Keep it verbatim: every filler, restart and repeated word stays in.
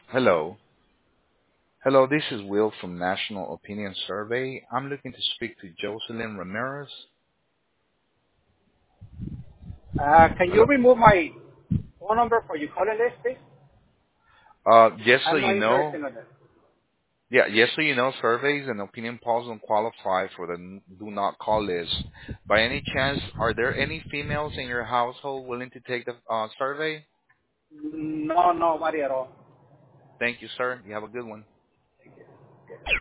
Hello. Hello, this is Will from National Opinion Survey. I'm looking to speak to Jocelyn Ramirez. Uh, can you Hello. remove my phone number for your calling list, please? Uh, just so I'm you not know, interested in that. yeah, just so you know, surveys and opinion polls don't qualify for the n- do not call list. By any chance, are there any females in your household willing to take the uh, survey? No, nobody at all. Thank you, sir. You have a good one.